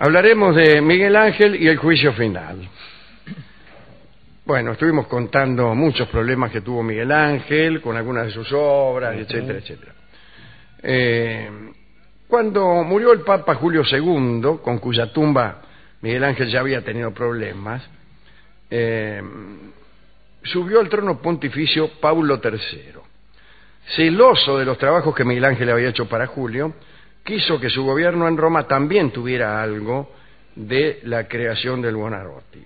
Hablaremos de Miguel Ángel y el juicio final. Bueno, estuvimos contando muchos problemas que tuvo Miguel Ángel con algunas de sus obras, etcétera, etcétera. Cuando murió el Papa Julio II, con cuya tumba Miguel Ángel ya había tenido problemas, subió al trono pontificio Paulo III. Celoso de los trabajos que Miguel Ángel había hecho para Julio, quiso que su gobierno en Roma también tuviera algo de la creación del Buonarroti.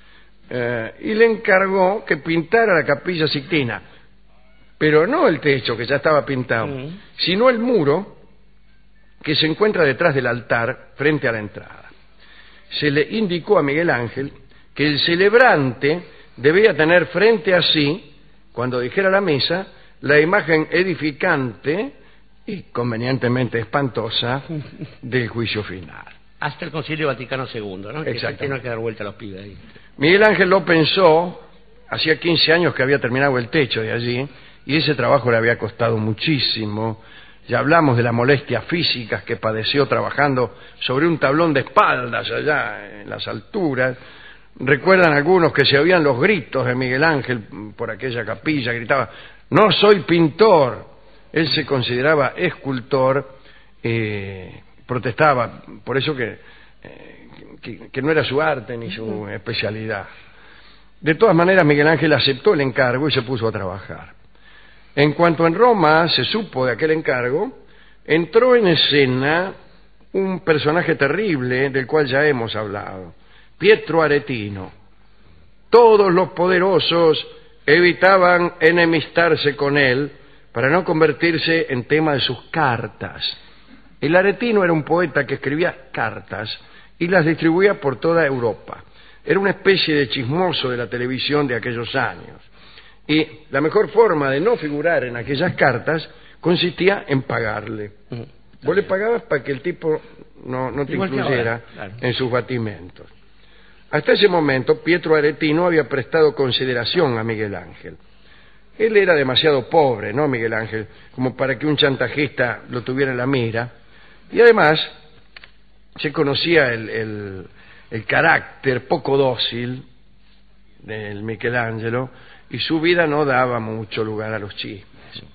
Y le encargó que pintara la Capilla Sixtina, pero no el techo, que ya estaba pintado, sino el muro que se encuentra detrás del altar frente a la entrada. Se le indicó a Miguel Ángel que el celebrante debía tener frente a sí, cuando dijera la misa, la imagen edificante y convenientemente espantosa del juicio final. Hasta el Concilio Vaticano II, ¿no? Que tiene que dar vuelta a los pibes ahí. Miguel Ángel lo pensó, hacía 15 años que había terminado el techo de allí, y ese trabajo le había costado muchísimo. Ya hablamos de las molestias físicas que padeció trabajando sobre un tablón de espaldas allá en las alturas. Recuerdan algunos que se oían los gritos de Miguel Ángel por aquella capilla, gritaba: "No soy pintor". Él se consideraba escultor, protestaba por eso que no era su arte ni su especialidad. De todas maneras, Miguel Ángel aceptó el encargo y se puso a trabajar. En cuanto en Roma se supo de aquel encargo, entró en escena un personaje terrible del cual ya hemos hablado, Pietro Aretino. Todos los poderosos evitaban enemistarse con él para no convertirse en tema de sus cartas. El Aretino era un poeta que escribía cartas y las distribuía por toda Europa. Era una especie de chismoso de la televisión de aquellos años. Y la mejor forma de no figurar en aquellas cartas consistía en pagarle. Vos le pagabas para que el tipo no te incluyera en sus batimentos. Hasta ese momento, Pietro Aretino había prestado consideración a Miguel Ángel. Él era demasiado pobre, ¿no, Miguel Ángel?, como para que un chantajista lo tuviera en la mira. Y además, se conocía el carácter poco dócil del Michelangelo, y su vida no daba mucho lugar a los chismes.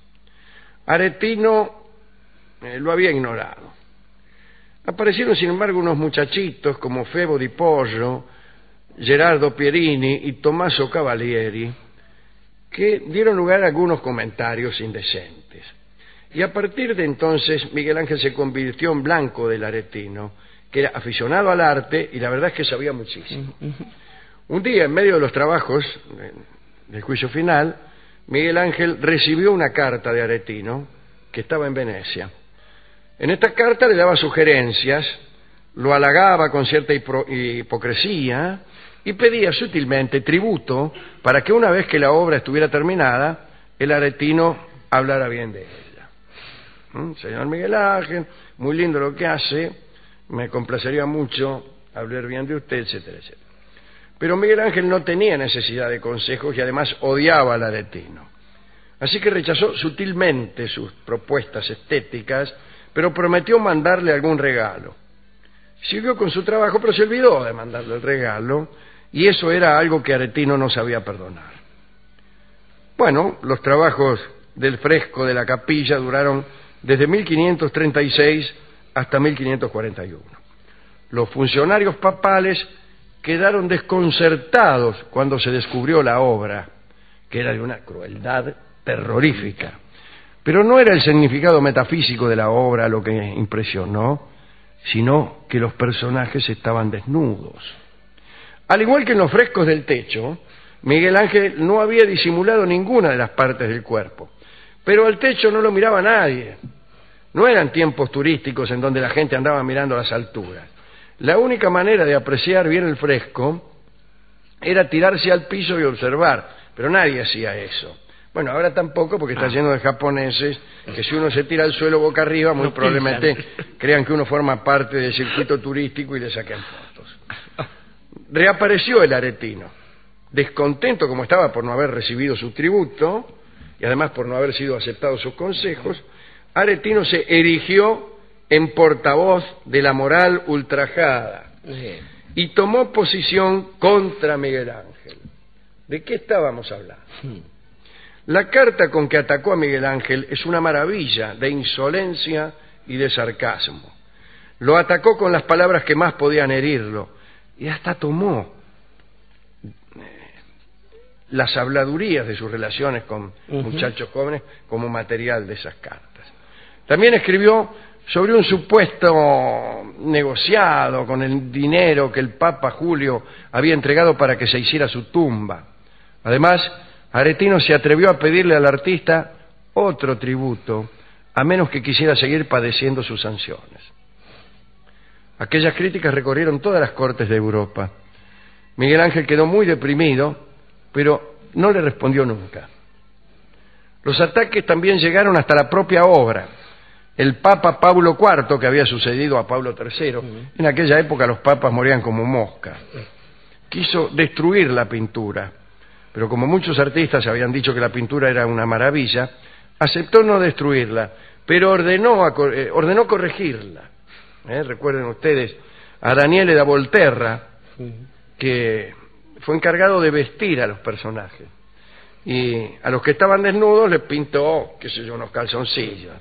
Aretino lo había ignorado. Aparecieron, sin embargo, unos muchachitos como Febo Di Poggio, Gerardo Pierini y Tommaso Cavalieri, que dieron lugar a algunos comentarios indecentes. Y a partir de entonces Miguel Ángel se convirtió en blanco del Aretino, que era aficionado al arte y la verdad es que sabía muchísimo. Un día, en medio de los trabajos del juicio final, Miguel Ángel recibió una carta de Aretino, que estaba en Venecia. En esta carta le daba sugerencias, lo halagaba con cierta hipocresía y pedía sutilmente tributo para que una vez que la obra estuviera terminada, el Aretino hablara bien de ella. Señor Miguel Ángel, muy lindo lo que hace, me complacería mucho hablar bien de usted, etcétera, etcétera. Pero Miguel Ángel no tenía necesidad de consejos y además odiaba al Aretino. Así que rechazó sutilmente sus propuestas estéticas, pero prometió mandarle algún regalo. Siguió con su trabajo, pero se olvidó de mandarle el regalo, y eso era algo que Aretino no sabía perdonar. Bueno, los trabajos del fresco de la capilla duraron desde 1536 hasta 1541. Los funcionarios papales quedaron desconcertados cuando se descubrió la obra, que era de una crueldad terrorífica. Pero no era el significado metafísico de la obra lo que impresionó, sino que los personajes estaban desnudos. Al igual que en los frescos del techo, Miguel Ángel no había disimulado ninguna de las partes del cuerpo, pero al techo no lo miraba nadie. No eran tiempos turísticos en donde la gente andaba mirando las alturas. La única manera de apreciar bien el fresco era tirarse al piso y observar, pero nadie hacía eso. Bueno, ahora tampoco, porque está lleno de japoneses que si uno se tira al suelo boca arriba, muy probablemente crean que uno forma parte del circuito turístico y le saquen fotos. Reapareció el Aretino, descontento como estaba por no haber recibido su tributo y además por no haber sido aceptados sus consejos. Aretino se erigió en portavoz de la moral ultrajada. y tomó posición contra Miguel Ángel. ¿De qué estábamos hablando? La carta con que atacó a Miguel Ángel es una maravilla de insolencia y de sarcasmo. Lo atacó con las palabras que más podían herirlo y hasta tomó las habladurías de sus relaciones con muchachos jóvenes como material de esas cartas. También escribió sobre un supuesto negociado con el dinero que el Papa Julio había entregado para que se hiciera su tumba. Además, Aretino se atrevió a pedirle al artista otro tributo, a menos que quisiera seguir padeciendo sus sanciones. Aquellas críticas recorrieron todas las cortes de Europa. Miguel Ángel quedó muy deprimido, pero no le respondió nunca. Los ataques también llegaron hasta la propia obra. El Papa Pablo IV, que había sucedido a Pablo III, en aquella época los papas morían como moscas, quiso destruir la pintura, pero como muchos artistas habían dicho que la pintura era una maravilla, aceptó no destruirla, pero ordenó corregirla. Recuerden ustedes a Daniele da Volterra, que fue encargado de vestir a los personajes, y a los que estaban desnudos les pintó, qué sé yo, unos calzoncillos.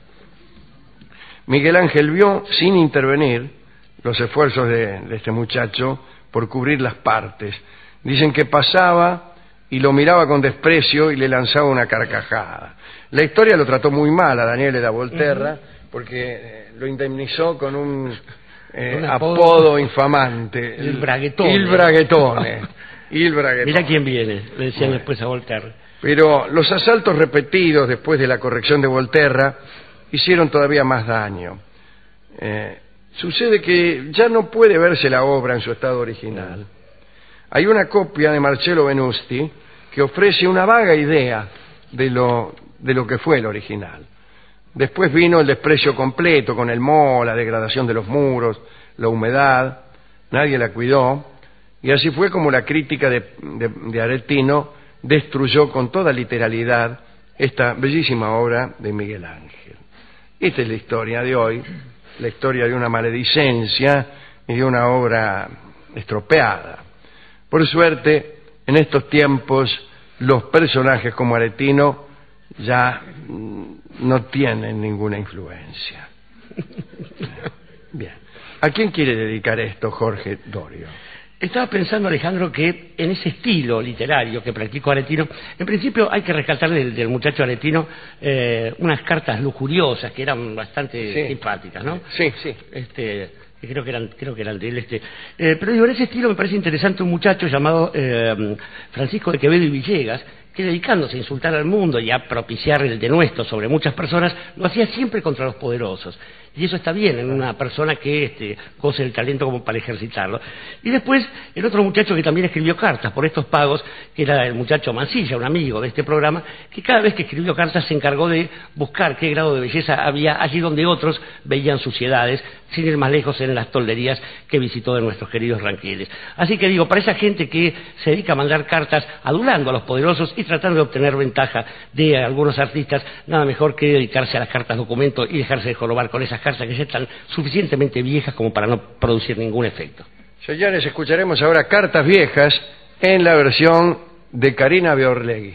Miguel Ángel vio, sin intervenir, los esfuerzos de este muchacho por cubrir las partes. Dicen que pasaba y lo miraba con desprecio y le lanzaba una carcajada. La historia lo trató muy mal a Daniele da Volterra, porque lo indemnizó con un apodo infamante. Il Braghetone. Il Braghetone. Il Braghetone. Mira quién viene, le decían después a Volterra. Pero los asaltos repetidos después de la corrección de Volterra hicieron todavía más daño. Sucede que ya no puede verse la obra en su estado original. Hay una copia de Marcello Venusti que ofrece una vaga idea de lo que fue el original. Después vino el desprecio completo con el moho, la degradación de los muros, la humedad, nadie la cuidó, y así fue como la crítica de Aretino destruyó con toda literalidad esta bellísima obra de Miguel Ángel. Esta es la historia de hoy, la historia de una maledicencia y de una obra estropeada. Por suerte, en estos tiempos, los personajes como Aretino ya no tienen ninguna influencia. Bien. ¿A quién quiere dedicar esto, Jorge Dorio? Estaba pensando, Alejandro, que en ese estilo literario que practicó Aretino, en principio hay que rescatar del muchacho Aretino unas cartas lujuriosas que eran bastante simpáticas, ¿no? Sí, sí. Creo que eran de él. Pero digo, en ese estilo me parece interesante un muchacho llamado Francisco de Quevedo y Villegas, que dedicándose a insultar al mundo y a propiciar el denuesto sobre muchas personas, lo hacía siempre contra los poderosos. Y eso está bien en una persona que goce el talento como para ejercitarlo. Y después, el otro muchacho que también escribió cartas por estos pagos, que era el muchacho Mansilla, un amigo de este programa, que cada vez que escribió cartas se encargó de buscar qué grado de belleza había allí donde otros veían suciedades, sin ir más lejos en las tolderías que visitó de nuestros queridos ranqueles. Así que digo, para esa gente que se dedica a mandar cartas adulando a los poderosos y tratando de obtener ventaja de algunos artistas, nada mejor que dedicarse a las cartas documento y dejarse de jorobar con esas cartas que ya están suficientemente viejas como para no producir ningún efecto. Señores, escucharemos ahora Cartas Viejas en la versión de Karina Beorlegui.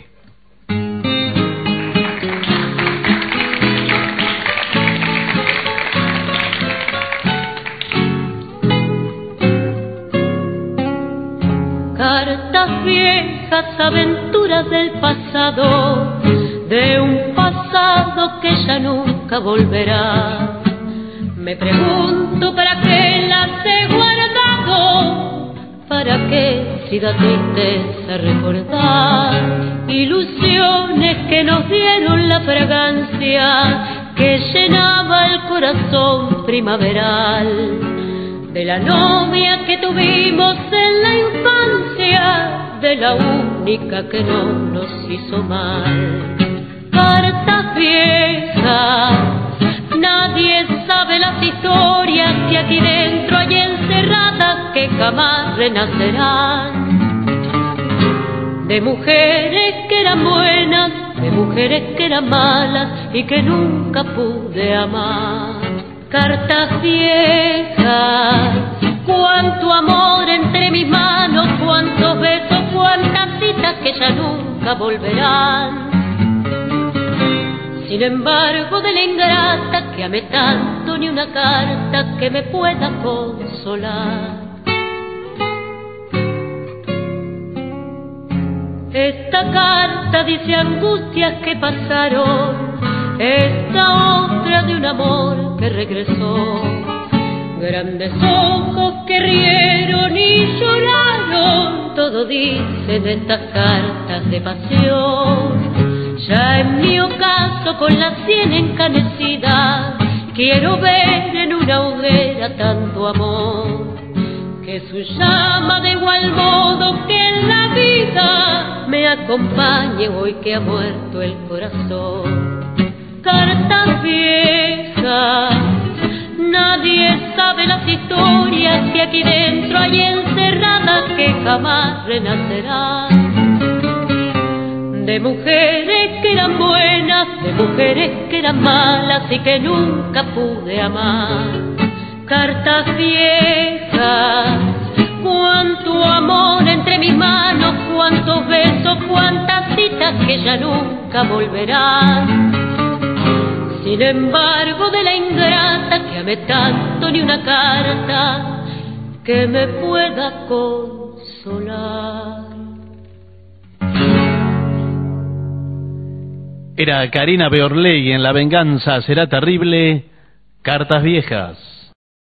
Cartas viejas, aventuras del pasado, de un pasado que ya nunca volverá. Me pregunto para qué las he guardado, para qué si da tristeza recordar ilusiones que nos dieron la fragancia que llenaba el corazón primaveral, de la novia que tuvimos en la infancia, de la única que no nos hizo mal. Cartas viejas, nadie sabe las historias que aquí dentro hay encerradas que jamás renacerán. De mujeres que eran buenas, de mujeres que eran malas y que nunca pude amar. Cartas viejas, cuánto ya nunca volverán. Sin embargo, de la ingrata que amé tanto, ni una carta que me pueda consolar. Esta carta dice angustias que pasaron, esta otra de un amor que regresó. Grandes ojos que rieron y lloraron, todo dicen estas cartas de pasión. Ya en mi ocaso con la sien encanecida, quiero ver en una hoguera tanto amor, que su llama de igual modo que en la vida me acompañe hoy que ha muerto el corazón. Cartas viejas, nadie sabe las historias que aquí dentro hay encerradas, que jamás renacerán. De mujeres que eran buenas, de mujeres que eran malas y que nunca pude amar. Cartas viejas, cuánto amor entre mis manos, cuántos besos, cuántas citas que ya nunca volverán. Sin embargo, de la ingrata que amé tanto, ni una carta que me pueda consolar. Era Karina Beorley en La venganza será terrible, Cartas viejas.